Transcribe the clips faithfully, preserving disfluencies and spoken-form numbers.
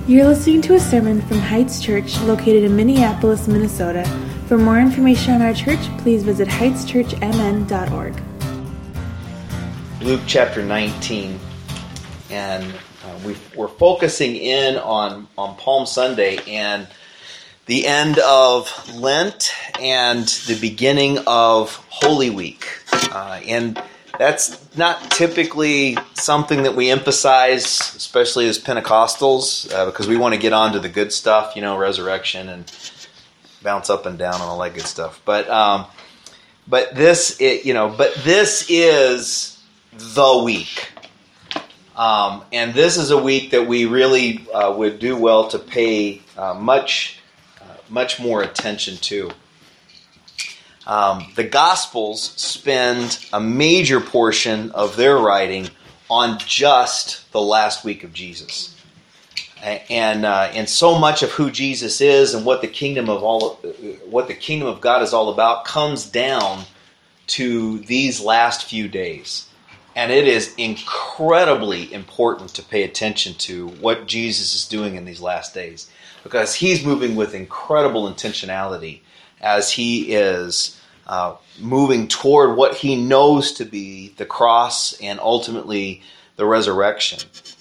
You're listening to a sermon from Heights Church located in Minneapolis, Minnesota. For more information on our church, please visit heights church m n dot org. Luke chapter nineteen, and uh, we, we're focusing in on, on Palm Sunday and the end of Lent and the beginning of Holy Week. Uh, and that's not typically something that we emphasize, especially as Pentecostals, uh, because we want to get on to the good stuff, you know, resurrection and bounce up and down and all that good stuff. But um, but this, it, you know, but this is the week, um, and this is a week that we really uh, would do well to pay uh, much uh, much more attention to. Um, the Gospels spend a major portion of their writing on just the last week of Jesus, and uh, and so much of who Jesus is and what the kingdom of all what the kingdom of God is all about comes down to these last few days, and it is incredibly important to pay attention to what Jesus is doing in these last days, because he's moving with incredible intentionality as he is uh, moving toward what he knows to be the cross and ultimately the resurrection.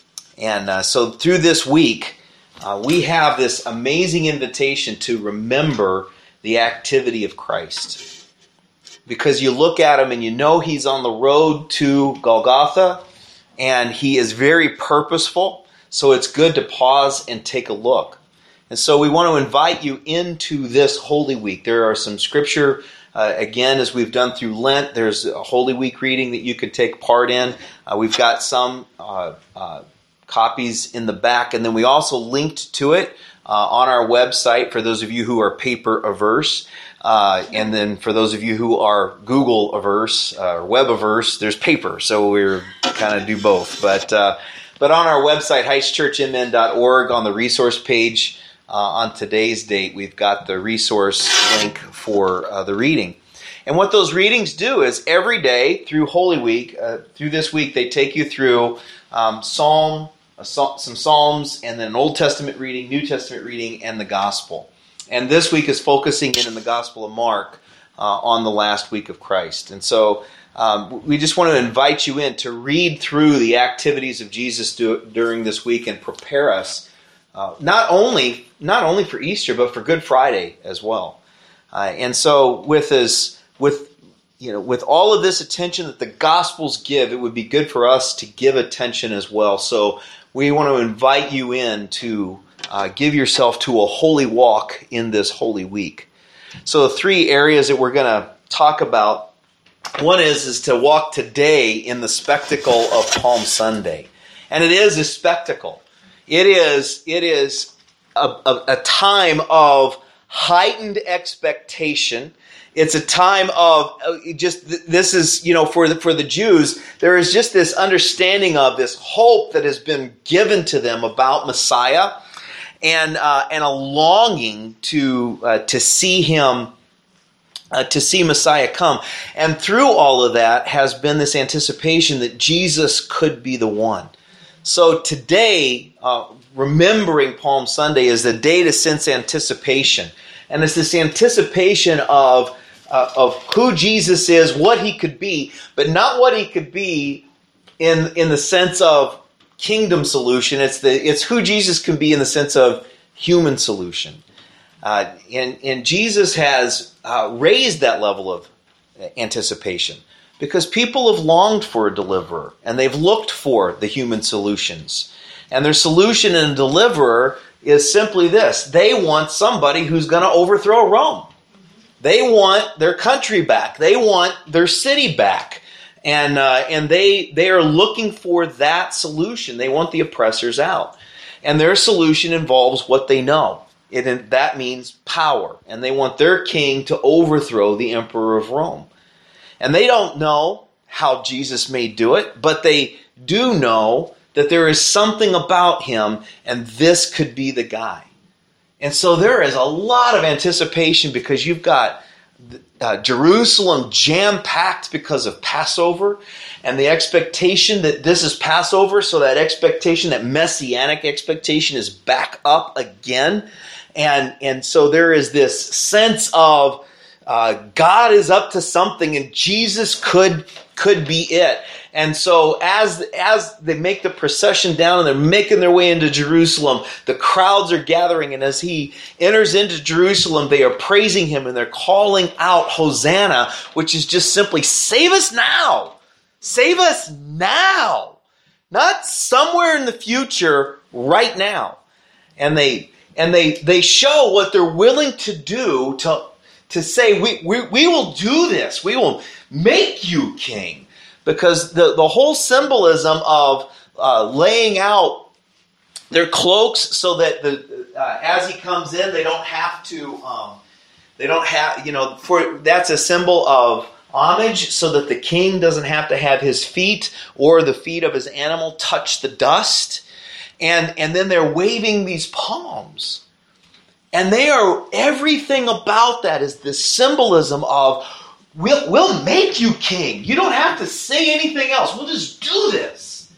And uh, so through this week, uh, we have this amazing invitation to remember the activity of Christ. Because you look at him and you know he's on the road to Golgotha, and he is very purposeful, so it's good to pause and take a look. And so we want to invite you into this Holy Week. There are some scripture, uh, again, as we've done through Lent, there's a Holy Week reading that you could take part in. Uh, we've got some uh, uh, copies in the back, and then we also linked to it uh, on our website for those of you who are paper averse. Uh, and then for those of you who are Google averse, uh, or web averse, there's paper, so we're kind of do both. But uh, but on our website, heights church m n dot org, on the resource page, uh, on today's date, we've got the resource link for uh, the reading. And what those readings do is every day through Holy Week, uh, through this week, they take you through um, Psalm, uh, some Psalms, and then an Old Testament reading, New Testament reading, and the Gospel. And this week is focusing in in the Gospel of Mark uh, on the last week of Christ. And so um, we just want to invite you in to read through the activities of Jesus do, during this week and prepare us uh, not only not only for Easter, but for Good Friday as well. Uh, and so with this, with you know, with all of this attention that the Gospels give, it would be good for us to give attention as well. So we want to invite you in to Uh, give yourself to a holy walk in this Holy Week. So the three areas that we're going to talk about, one is, is to walk today in the spectacle of Palm Sunday. And it is a spectacle. It is, it is a, a, a time of heightened expectation. It's a time of just, this is, you know, for the, for the Jews, there is just this understanding of this hope that has been given to them about Messiah. And uh, and a longing to uh, to see him, uh, to see Messiah come. And through all of that has been this anticipation that Jesus could be the one. So today, uh, remembering Palm Sunday, is the day to sense anticipation. And it's this anticipation of, uh, of who Jesus is, what he could be, but not what he could be in, in the sense of kingdom solution. It's the it's who Jesus can be in the sense of human solution, uh, and and Jesus has uh, raised that level of anticipation because people have longed for a deliverer and they've looked for the human solutions, and their solution and deliverer is simply this: they want somebody who's going to overthrow Rome. They want their country back. They want their city back. And uh, and they they are looking for that solution. They want the oppressors out. And their solution involves what they know. It, that means power. And they want their king to overthrow the emperor of Rome. And they don't know how Jesus may do it, but they do know that there is something about him, and this could be the guy. And so there is a lot of anticipation because you've got uh, Jerusalem jam-packed because of Passover, and the expectation that this is Passover, so that expectation, that messianic expectation, is back up again. And, and so there is this sense of uh, God is up to something, and Jesus could, could be it. And so as, as they make the procession down and they're making their way into Jerusalem, the crowds are gathering, and as he enters into Jerusalem, they are praising him and they're calling out Hosanna, which is just simply, save us now. Save us now. Not somewhere in the future, right now. And they and they they show what they're willing to do to, to say, we, we, we will do this. We will make you king. Because the, the whole symbolism of uh, laying out their cloaks so that the uh, as he comes in, they don't have to, um, they don't have, you know, for that's a symbol of homage, so that the king doesn't have to have his feet or the feet of his animal touch the dust. And, and then they're waving these palms. And they are, everything about that is this symbolism of, We'll, we'll make you king. You don't have to say anything else. We'll just do this.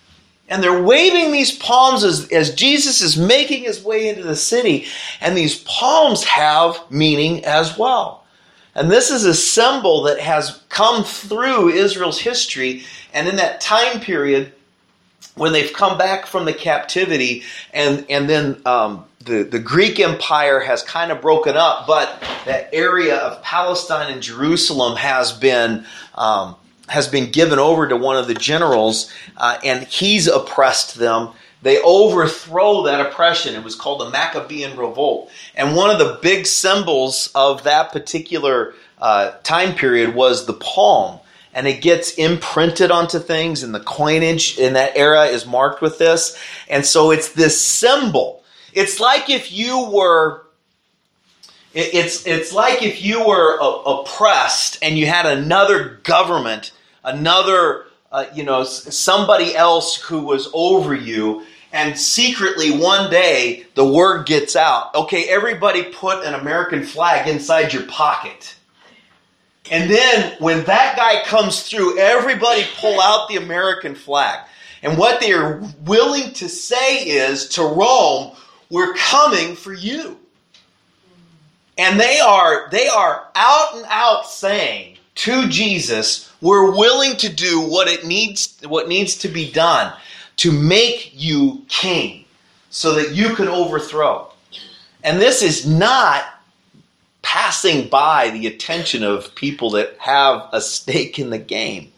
And they're waving these palms as, as Jesus is making his way into the city. And these palms have meaning as well. And this is a symbol that has come through Israel's history. And in that time period, when they've come back from the captivity, and, and then um, the, the Greek Empire has kind of broken up, but that area of Palestine and Jerusalem has been um, has been given over to one of the generals, uh, and he's oppressed them. They overthrow that oppression. It was called the Maccabean Revolt. And one of the big symbols of that particular uh, time period was the palm. And it gets imprinted onto things, and the coinage in that era is marked with this. And so it's this symbol. It's like if you were, it's it's like if you were oppressed and you had another government, another, uh, you know, somebody else who was over you, and secretly one day the word gets out, okay, everybody put an American flag inside your pocket. And then when that guy comes through, everybody pull out the American flag. And what they are willing to say is to Rome, we're coming for you. And they are, they are out and out saying to Jesus, we're willing to do what it needs, what needs to be done to make you king so that you can overthrow. And this is not passing by the attention of people that have a stake in the game.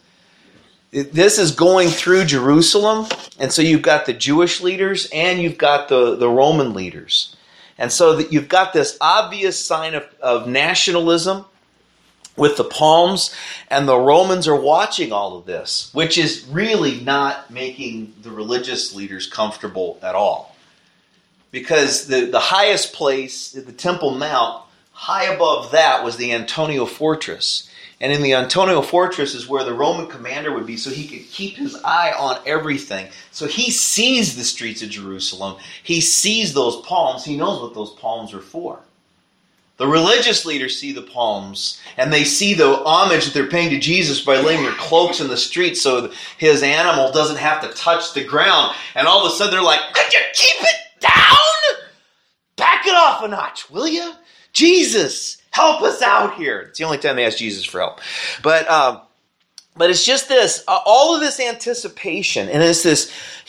This is going through Jerusalem, and so you've got the Jewish leaders and you've got the, the Roman leaders. And so that you've got this obvious sign of, of nationalism with the palms, and the Romans are watching all of this, which is really not making the religious leaders comfortable at all. Because the, the highest place, the Temple Mount, high above that was the Antonia Fortress. And in the Antonia Fortress is where the Roman commander would be, so he could keep his eye on everything. So he sees the streets of Jerusalem. He sees those palms. He knows what those palms are for. The religious leaders see the palms, and they see the homage that they're paying to Jesus by laying their cloaks in the street so his animal doesn't have to touch the ground. And all of a sudden they're like, could you keep it down? Back it off a notch, will you? Jesus, help us out here. It's the only time they ask Jesus for help. But um, but it's just this, uh, all of this anticipation, and it's this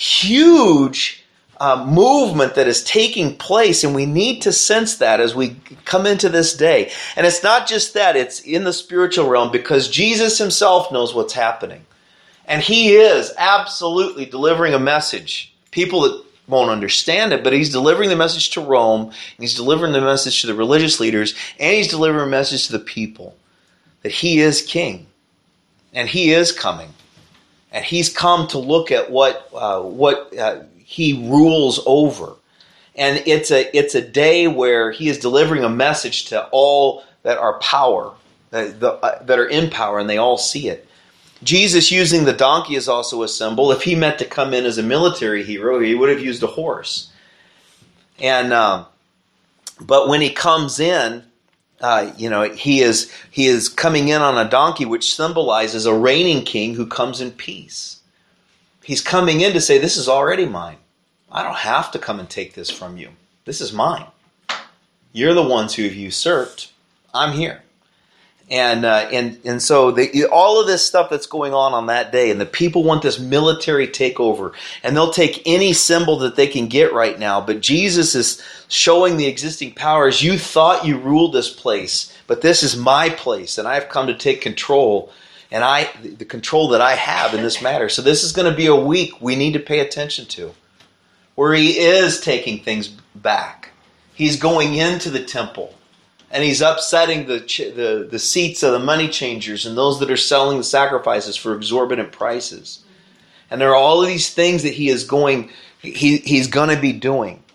huge uh, movement that is taking place, and we need to sense that as we come into this day. And it's not just that, it's in the spiritual realm, because Jesus himself knows what's happening. And he is absolutely delivering a message. People that won't understand it, but he's delivering the message to Rome, and he's delivering the message to the religious leaders, and he's delivering a message to the people that he is king, and he is coming, and he's come to look at what uh, what uh, he rules over. And it's a it's a day where he is delivering a message to all that are power, that, the, uh, that are in power, and they all see it. Jesus using the donkey is also a symbol. If he meant to come in as a military hero, he would have used a horse. And um, but when he comes in, uh, you know, he is he is coming in on a donkey, which symbolizes a reigning king who comes in peace. He's coming in to say, this is already mine. I don't have to come and take this from you. This is mine. You're the ones who have usurped. I'm here. And uh, and and so the, all of this stuff that's going on on that day, and the people want this military takeover, and they'll take any symbol that they can get right now. But Jesus is showing the existing powers. You thought you ruled this place, but this is my place, and I've come to take control. And I, the control that I have in this matter. So this is going to be a week we need to pay attention to, where he is taking things back. He's going into the temple, and he's upsetting the the, the seats of the money changers and those that are selling the sacrifices for exorbitant prices. And there are all of these things that he is going, he, he's going to be doing.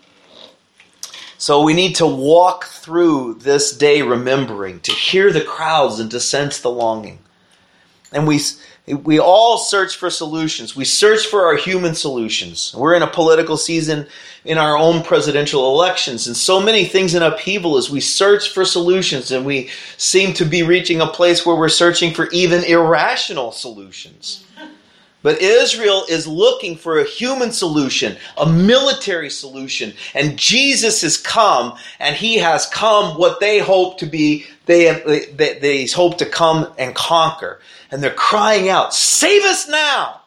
So we need to walk through this day remembering, to hear the crowds and to sense the longing. And we we all search for solutions. We search for our human solutions. We're in a political season in our own presidential elections, and so many things in upheaval as we search for solutions, and we seem to be reaching a place where we're searching for even irrational solutions. But Israel is looking for a human solution, a military solution, and Jesus has come, and he has come what they hope to be, they, they, they hope to come and conquer. And they're crying out, save us now!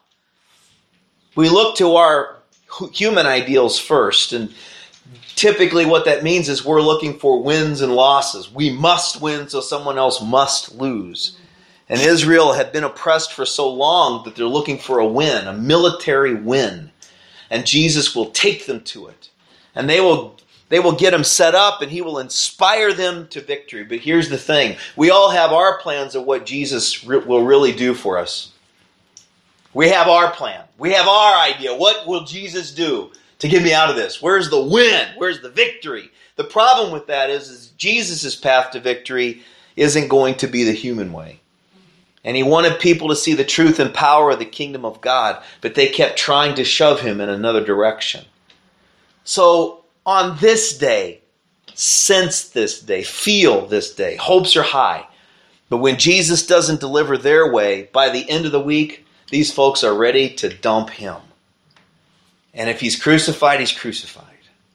We look to our human ideals first, and typically what that means is we're looking for wins and losses. We must win, so someone else must lose. And Israel had been oppressed for so long that they're looking for a win, a military win. And Jesus will take them to it. And they will they will get them set up, and he will inspire them to victory. But here's the thing. We all have our plans of what Jesus re- will really do for us. We have our plan. We have our idea. What will Jesus do to get me out of this? Where's the win? Where's the victory? The problem with that is, is Jesus' path to victory isn't going to be the human way. And he wanted people to see the truth and power of the kingdom of God, but they kept trying to shove him in another direction. So on this day, sense this day, feel this day. Hopes are high. But when Jesus doesn't deliver their way, by the end of the week, these folks are ready to dump him. And if he's crucified, he's crucified.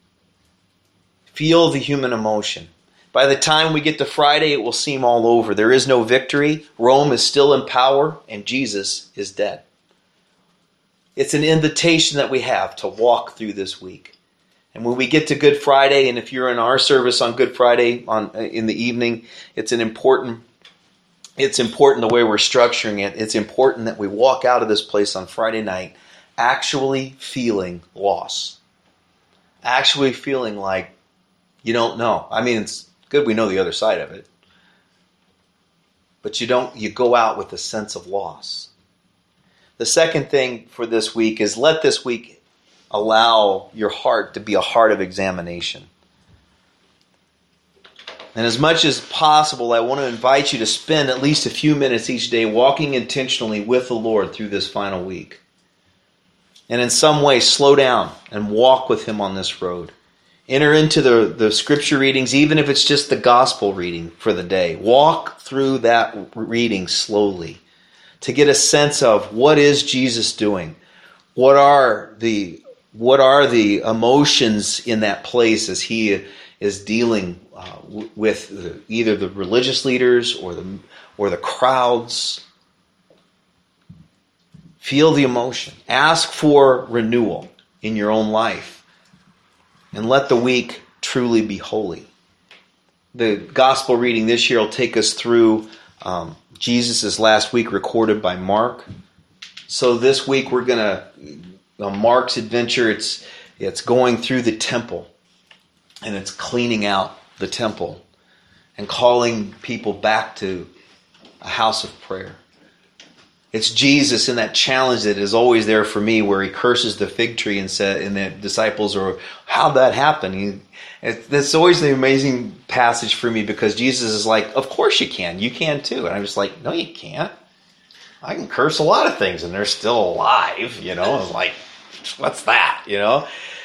Feel the human emotion. By the time we get to Friday, it will seem all over. There is no victory. Rome is still in power, and Jesus is dead. It's an invitation that we have to walk through this week. And when we get to Good Friday, and if you're in our service on Good Friday on in the evening, it's an important, it's important the way we're structuring it. It's important that we walk out of this place on Friday night actually feeling loss. Actually feeling like you don't know. I mean, it's good we know the other side of it. But you don't, you go out with a sense of loss. The second thing for this week is let this week allow your heart to be a heart of examination. And as much as possible, I want to invite you to spend at least a few minutes each day walking intentionally with the Lord through this final week. And in some way, slow down and walk with him on this road. Enter into the, the scripture readings, even if it's just the gospel reading for the day. Walk through that reading slowly to get a sense of what is Jesus doing? What are the what are the emotions in that place as he is dealing uh, w- with the, either the religious leaders or the or the crowds? Feel the emotion. Ask for renewal in your own life. And let the week truly be holy. The gospel reading this year will take us through um, Jesus' last week recorded by Mark. So this week we're going to, uh, Mark's adventure, it's, it's going through the temple. And it's cleaning out the temple and calling people back to a house of prayer. It's Jesus in that challenge that is always there for me, where he curses the fig tree and said, and the disciples are, how'd that happen? He, it, that's always the amazing passage for me, because Jesus is like, of course you can. You can too. And I'm just like, no, you can't. I can curse a lot of things and they're still alive, you know. It's like, what's that, you know?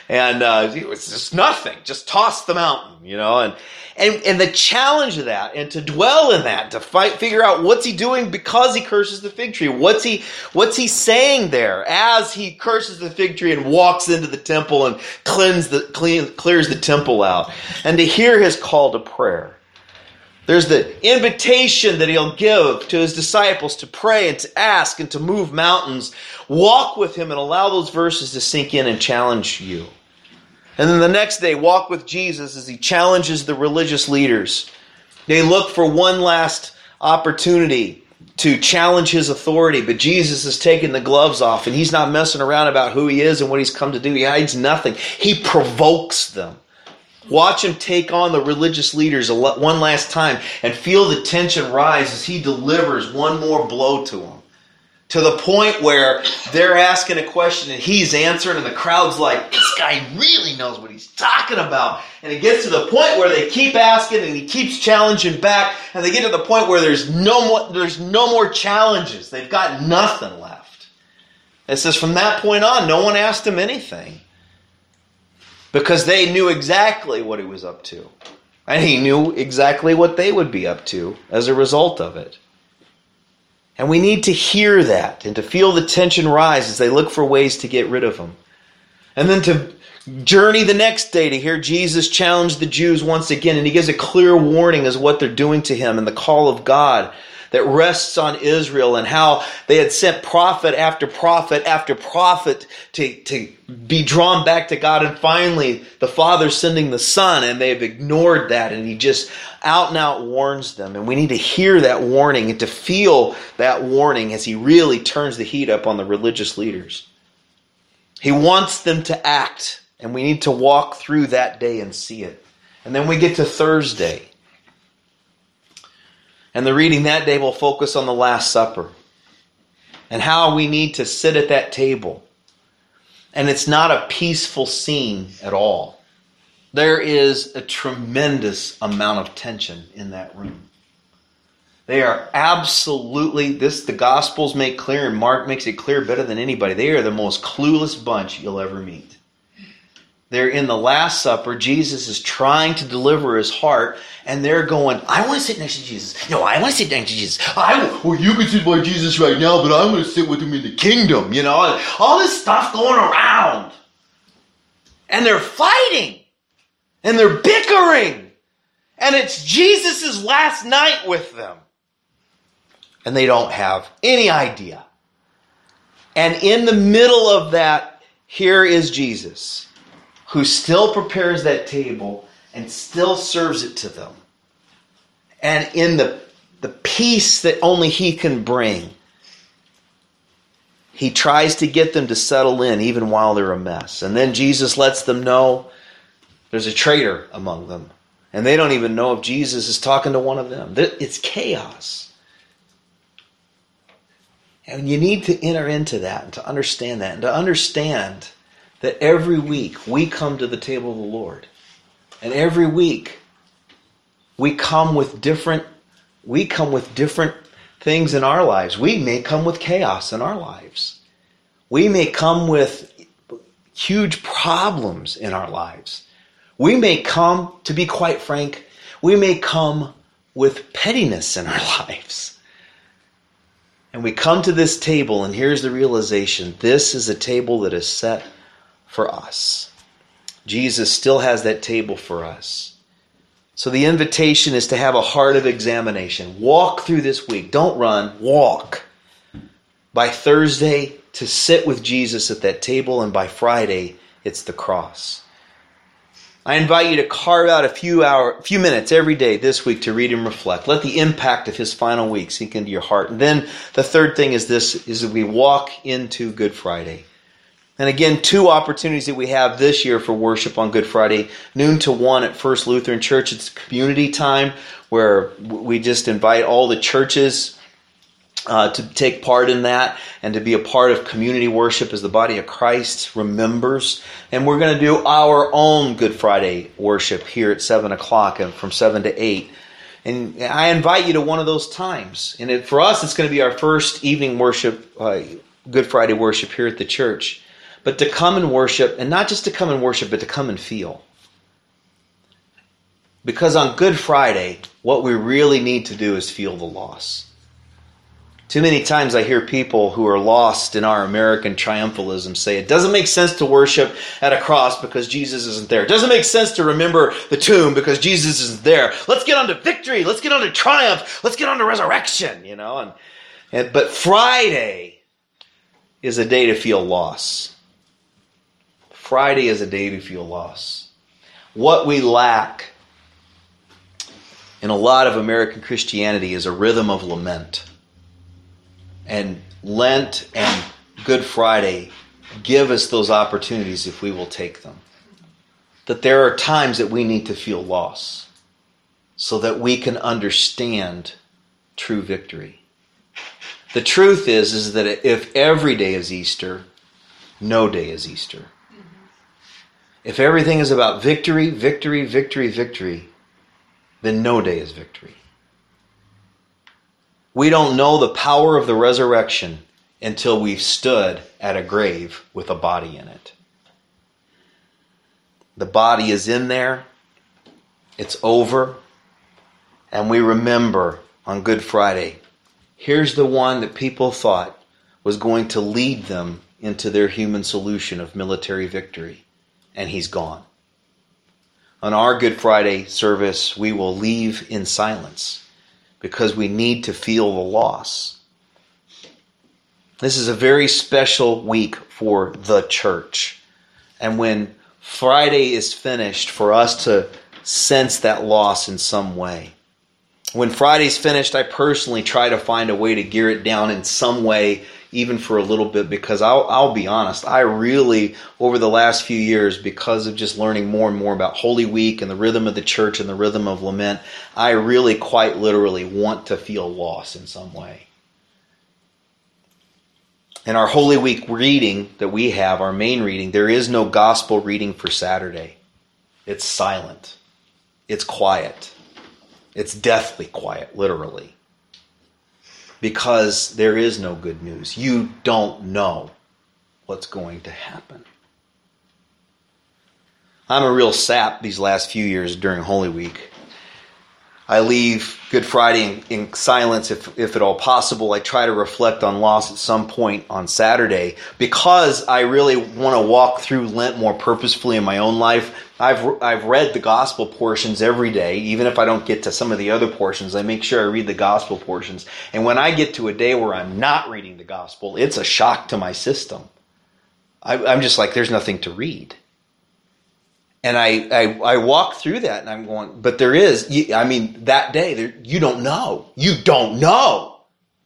And uh, it was just nothing. Just toss the mountain, you know. And, and and the challenge of that, and to dwell in that, to fight, figure out what's he doing because he curses the fig tree. What's he what's he saying there as he curses the fig tree and walks into the temple and cleans the clean, clears the temple out. And to hear his call to prayer. There's the invitation that he'll give to his disciples to pray and to ask and to move mountains. Walk with him and allow those verses to sink in and challenge you. And then the next day, walk with Jesus as he challenges the religious leaders. They look for one last opportunity to challenge his authority, but Jesus is taking the gloves off and he's not messing around about who he is and what he's come to do. He hides nothing. He provokes them. Watch him take on the religious leaders one last time and feel the tension rise as he delivers one more blow to them. To the point where they're asking a question and he's answering and the crowd's like, this guy really knows what he's talking about. And it gets to the point where they keep asking and he keeps challenging back. And they get to the point where there's no more, there's no more challenges. They've got nothing left. It says from that point on, no one asked him anything. Because they knew exactly what he was up to. And he knew exactly what they would be up to as a result of it. And we need to hear that and to feel the tension rise as they look for ways to get rid of him. And then to journey the next day to hear Jesus challenge the Jews once again. And he gives a clear warning as what they're doing to him and the call of God that rests on Israel and how they had sent prophet after prophet after prophet to, to be drawn back to God. And finally, the Father sending the Son, and they've ignored that. And he just out and out warns them. And we need to hear that warning and to feel that warning as he really turns the heat up on the religious leaders. He wants them to act, and we need to walk through that day and see it. And then we get to Thursday. And the reading that day will focus on the Last Supper and how we need to sit at that table. And it's not a peaceful scene at all. There is a tremendous amount of tension in that room. They are absolutely, this the Gospels make clear, and Mark makes it clear better than anybody. They are the most clueless bunch you'll ever meet. They're in the Last Supper. Jesus is trying to deliver his heart, and they're going, I want to sit next to Jesus. No, I want to sit next to Jesus. I, well, you can sit by Jesus right now, but I'm going to sit with him in the kingdom, you know. All this stuff going around. And they're fighting. And they're bickering. And it's Jesus' last night with them. And they don't have any idea. And in the middle of that, here is Jesus, who still prepares that table and still serves it to them. And in the, the peace that only he can bring, he tries to get them to settle in even while they're a mess. And then Jesus lets them know there's a traitor among them. And they don't even know if Jesus is talking to one of them. It's chaos. And you need to enter into that and to understand that. And to understand that every week we come to the table of the Lord. And every week we come with different we come with different things in our lives. We may come with chaos in our lives. We may come with huge problems in our lives. We may come, to be quite frank, we may come with pettiness in our lives. And we come to this table, and here's the realization. This is a table that is set for us. Jesus still has that table for us. So the invitation is to have a heart of examination. Walk through this week. Don't run. Walk. By Thursday, to sit with Jesus at that table, and by Friday, it's the cross. I invite you to carve out a few hour, few minutes every day this week to read and reflect. Let the impact of his final week sink into your heart. And then the third thing is this, is that we walk into Good Friday. And again, two opportunities that we have this year for worship on Good Friday, noon to one at First Lutheran Church. It's community time where we just invite all the churches uh, to take part in that and to be a part of community worship as the body of Christ remembers. And we're going to do our own Good Friday worship here at seven o'clock and from seven to eight. And I invite you to one of those times. And it, for us, it's going to be our first evening worship, uh, Good Friday worship here at the church. but to come and worship, and not just to come and worship, but to come and feel. Because on Good Friday, what we really need to do is feel the loss. Too many times I hear people who are lost in our American triumphalism say, it doesn't make sense to worship at a cross because Jesus isn't there. It doesn't make sense to remember the tomb because Jesus isn't there. Let's get on to victory. Let's get on to triumph. Let's get on to resurrection, you know. And, and But Friday is a day to feel loss. Friday is a day to feel loss. What we lack in a lot of American Christianity is a rhythm of lament. And Lent and Good Friday give us those opportunities if we will take them. That there are times that we need to feel loss so that we can understand true victory. The truth is, is that if every day is Easter, no day is Easter. If everything is about victory, victory, victory, victory, then no day is victory. We don't know the power of the resurrection until we've stood at a grave with a body in it. The body is in there. It's over. And we remember on Good Friday, here's the one that people thought was going to lead them into their human solution of military victory. And he's gone. On our Good Friday service, we will leave in silence, because we need to feel the loss. This is a very special week for the church. And when Friday is finished, for us to sense that loss in some way. When Friday's finished, I personally try to find a way to gear it down in some way, even for a little bit, because I'll, I'll be honest, I really, over the last few years, because of just learning more and more about Holy Week and the rhythm of the church and the rhythm of lament, I really quite literally want to feel loss in some way. In our Holy Week reading that we have, our main reading, there is no gospel reading for Saturday. It's silent. It's quiet. It's deathly quiet, literally. Because there is no good news. You don't know what's going to happen. I'm a real sap these last few years during Holy Week. I leave Good Friday in, in silence if, if at all possible. I try to reflect on loss at some point on Saturday because I really want to walk through Lent more purposefully in my own life. I've I've read the gospel portions every day, even if I don't get to some of the other portions. I make sure I read the gospel portions. And when I get to a day where I'm not reading the gospel, it's a shock to my system. I, I'm just like, there's nothing to read. And I, I I walk through that and I'm going, but there is, I mean, that day, there, you don't know. You don't know.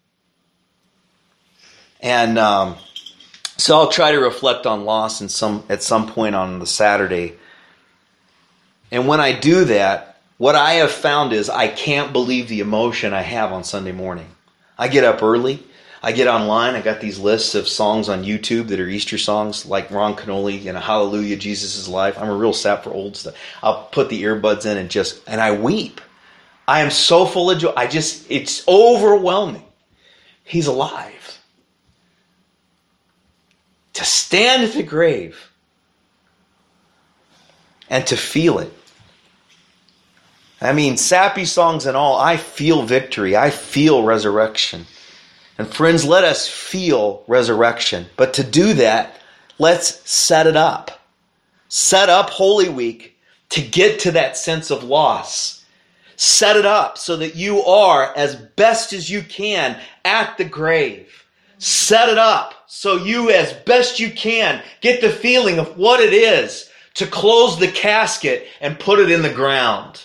And um, so I'll try to reflect on loss in some at some point on the Saturday. And when I do that, what I have found is I can't believe the emotion I have on Sunday morning. I get up early. I get online. I got these lists of songs on YouTube that are Easter songs, like Ron Canoli and Hallelujah, Jesus is Alive. I'm a real sap for old stuff. I'll put the earbuds in and just, and I weep. I am so full of joy. I just, it's overwhelming. He's alive. To stand at the grave and to feel it. I mean, sappy songs and all, I feel victory. I feel resurrection. And friends, let us feel resurrection. But to do that, let's set it up. Set up Holy Week to get to that sense of loss. Set it up so that you are, as best as you can, at the grave. Set it up so you, as best you can, get the feeling of what it is to close the casket and put it in the ground.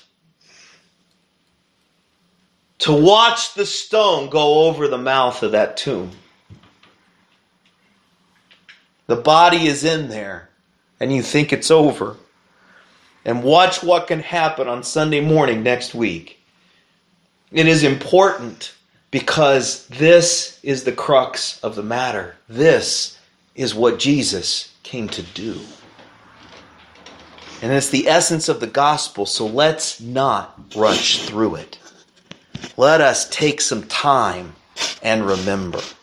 To watch the stone go over the mouth of that tomb. The body is in there, and you think it's over. And watch what can happen on Sunday morning next week. It is important because this is the crux of the matter. This is what Jesus came to do. And it's the essence of the gospel, so let's not rush through it. Let us take some time and remember.